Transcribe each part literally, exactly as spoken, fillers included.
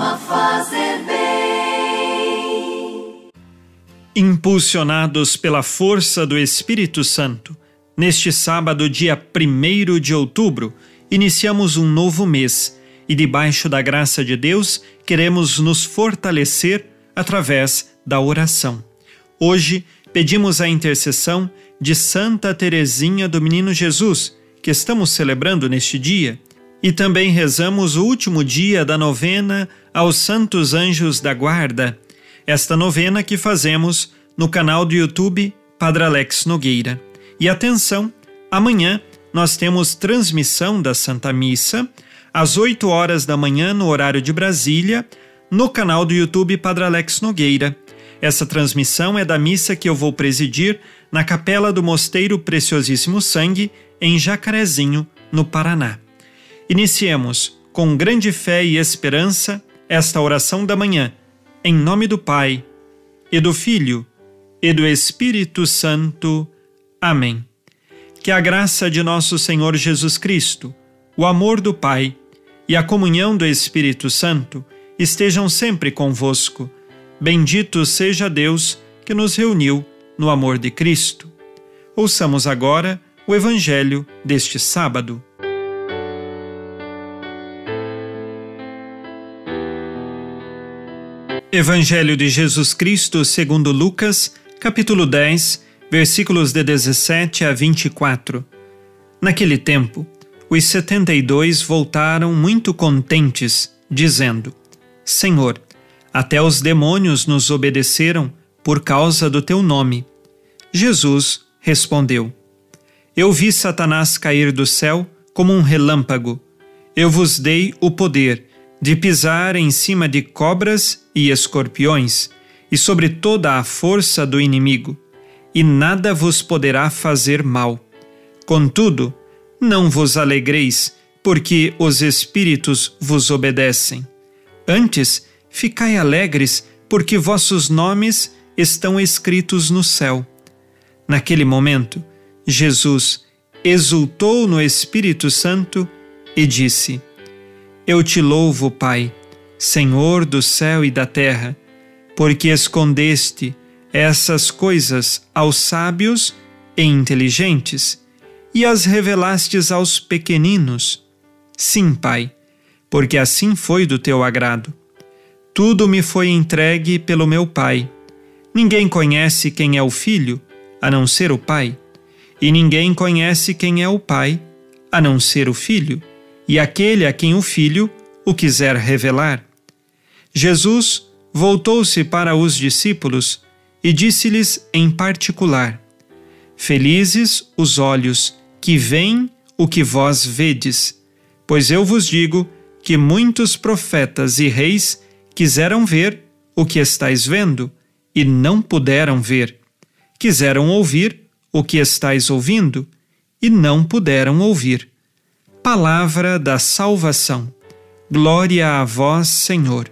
a fazer bem. Impulsionados pela força do Espírito Santo, neste sábado, dia primeiro de outubro, iniciamos um novo mês e, debaixo da graça de Deus, queremos nos fortalecer através da oração. Hoje, pedimos a intercessão de Santa Teresinha do Menino Jesus, que estamos celebrando neste dia, e também rezamos o último dia da novena aos Santos Anjos da Guarda, esta novena que fazemos no canal do YouTube Padre Alex Nogueira. E atenção, amanhã nós temos transmissão da Santa Missa, às oito horas da manhã, no horário de Brasília, no canal do YouTube Padre Alex Nogueira. Essa transmissão é da missa que eu vou presidir na capela do Mosteiro Preciosíssimo Sangue, em Jacarezinho, no Paraná. Iniciemos com grande fé e esperança esta oração da manhã, em nome do Pai, e do Filho, e do Espírito Santo. Amém. Que a graça de nosso Senhor Jesus Cristo, o amor do Pai e a comunhão do Espírito Santo estejam sempre convosco. Bendito seja Deus que nos reuniu no amor de Cristo. Ouçamos agora o Evangelho deste sábado. Evangelho de Jesus Cristo segundo Lucas, capítulo dez, versículos de dezessete a vinte e quatro. Naquele tempo, os setenta e dois voltaram muito contentes, dizendo: Senhor, até os demônios nos obedeceram por causa do teu nome. Jesus respondeu: Eu vi Satanás cair do céu como um relâmpago. Eu vos dei o poder de pisar em cima de cobras e escorpiões e sobre toda a força do inimigo, e nada vos poderá fazer mal. Contudo, não vos alegreis, porque os espíritos vos obedecem. Antes, ficai alegres, porque vossos nomes estão escritos no céu. Naquele momento, Jesus exultou no Espírito Santo e disse: Eu te louvo, Pai, Senhor do céu e da terra, porque escondeste essas coisas aos sábios e inteligentes e as revelastes aos pequeninos. Sim, Pai, porque assim foi do teu agrado. Tudo me foi entregue pelo meu Pai. Ninguém conhece quem é o Filho, a não ser o Pai, e ninguém conhece quem é o Pai, a não ser o Filho, e aquele a quem o Filho o quiser revelar. Jesus voltou-se para os discípulos e disse-lhes em particular: Felizes os olhos que veem o que vós vedes, pois eu vos digo que muitos profetas e reis quiseram ver o que estáis vendo e não puderam ver. Quiseram ouvir o que estáis ouvindo e não puderam ouvir. Palavra da salvação. Glória a vós, Senhor.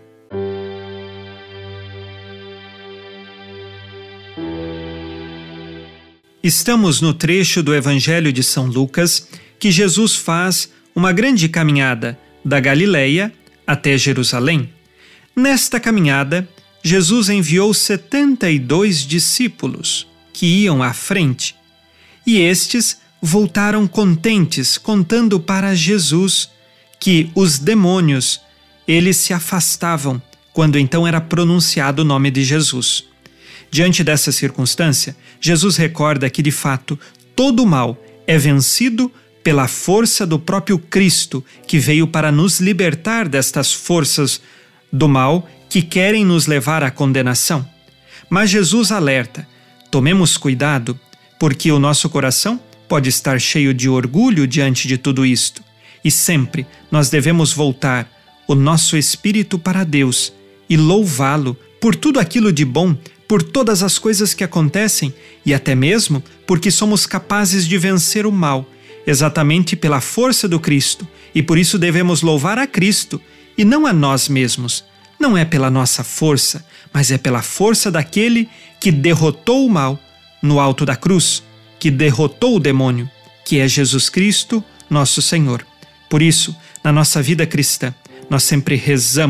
Estamos no trecho do Evangelho de São Lucas que Jesus faz uma grande caminhada da Galileia até Jerusalém. Nesta caminhada, Jesus enviou setenta e dois discípulos que iam à frente, e estes voltaram contentes, contando para Jesus que os demônios, eles se afastavam quando então era pronunciado o nome de Jesus. Diante dessa circunstância, Jesus recorda que, de fato, todo o mal é vencido pela força do próprio Cristo, que veio para nos libertar destas forças do mal que querem nos levar à condenação. Mas Jesus alerta: tomemos cuidado, porque o nosso coração pode estar cheio de orgulho diante de tudo isto. E sempre nós devemos voltar o nosso espírito para Deus e louvá-lo por tudo aquilo de bom, por todas as coisas que acontecem e até mesmo porque somos capazes de vencer o mal, exatamente pela força do Cristo, e por isso devemos louvar a Cristo e não a nós mesmos. Não é pela nossa força, mas é pela força daquele que derrotou o mal no alto da cruz, que derrotou o demônio, que é Jesus Cristo, nosso Senhor. Por isso, na nossa vida cristã, nós sempre rezamos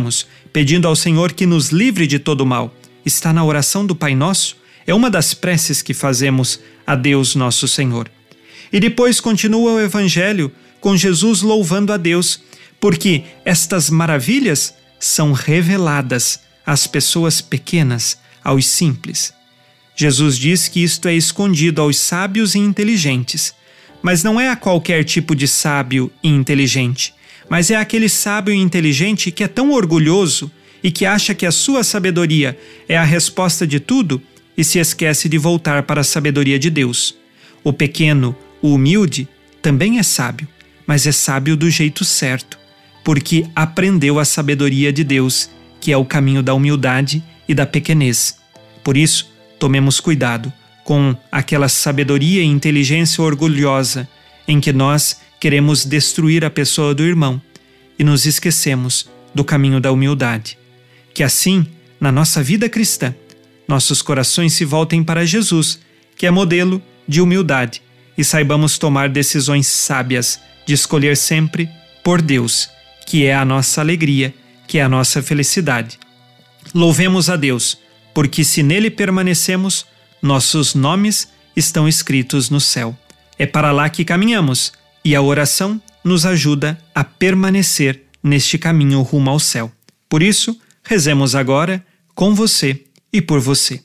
pedindo ao Senhor que nos livre de todo mal. Está na oração do Pai Nosso, é uma das preces que fazemos a Deus nosso Senhor. E depois continua o Evangelho com Jesus louvando a Deus, porque estas maravilhas são reveladas às pessoas pequenas, aos simples. Jesus diz que isto é escondido aos sábios e inteligentes, mas não é a qualquer tipo de sábio e inteligente, mas é aquele sábio e inteligente que é tão orgulhoso e que acha que a sua sabedoria é a resposta de tudo e se esquece de voltar para a sabedoria de Deus. O pequeno, o humilde, também é sábio, mas é sábio do jeito certo, porque aprendeu a sabedoria de Deus, que é o caminho da humildade e da pequenez. Por isso, tomemos cuidado com aquela sabedoria e inteligência orgulhosa em que nós queremos destruir a pessoa do irmão e nos esquecemos do caminho da humildade. Que assim, na nossa vida cristã, nossos corações se voltem para Jesus, que é modelo de humildade, e saibamos tomar decisões sábias de escolher sempre por Deus, que é a nossa alegria, que é a nossa felicidade. Louvemos a Deus, porque se nele permanecemos, nossos nomes estão escritos no céu. É para lá que caminhamos, e a oração nos ajuda a permanecer neste caminho rumo ao céu. Por isso, rezemos agora com você e por você.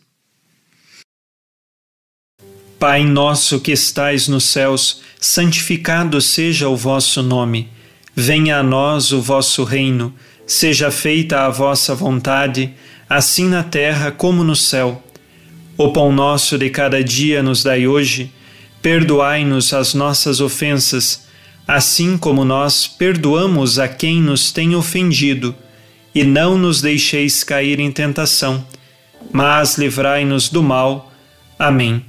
Pai nosso que estais nos céus, santificado seja o vosso nome. Venha a nós o vosso reino, seja feita a vossa vontade, assim na terra como no céu. O pão nosso de cada dia nos dai hoje, perdoai-nos as nossas ofensas, assim como nós perdoamos a quem nos tem ofendido, e não nos deixeis cair em tentação, mas livrai-nos do mal. Amém.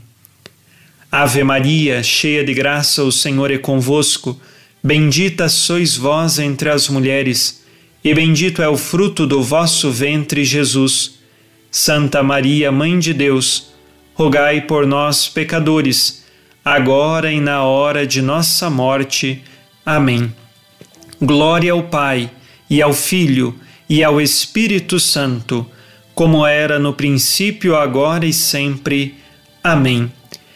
Ave Maria, cheia de graça, o Senhor é convosco. Bendita sois vós entre as mulheres, e bendito é o fruto do vosso ventre, Jesus. Santa Maria, Mãe de Deus, rogai por nós, pecadores, agora e na hora de nossa morte. Amém. Glória ao Pai, e ao Filho, e ao Espírito Santo, como era no princípio, agora e sempre. Amém.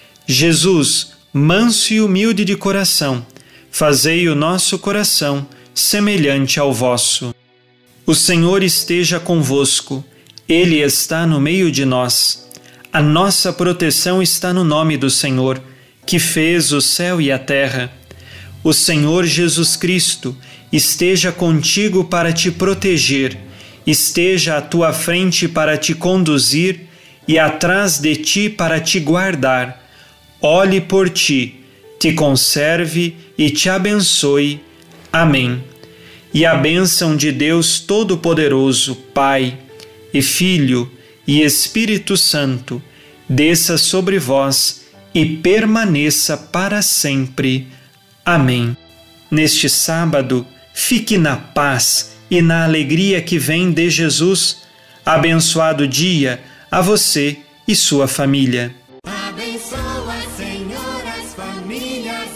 Jesus, manso e humilde de coração, fazei o nosso coração semelhante ao vosso. O Senhor esteja convosco, Ele está no meio de nós. A nossa proteção está no nome do Senhor, que fez o céu e a terra. O Senhor Jesus Cristo esteja contigo para te proteger, esteja à tua frente para te conduzir e atrás de ti para te guardar. Olhe por ti, te conserve e te abençoe. Amém. E a bênção de Deus Todo-Poderoso, Pai e Filho e Espírito Santo, desça sobre vós e permaneça para sempre. Amém. Neste sábado, fique na paz e na alegria que vem de Jesus. Abençoado dia a você e sua família. Abençoa, Senhor, as famílias.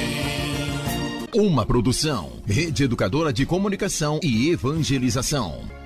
Amém. Uma produção, Rede Educadora de Comunicação e Evangelização.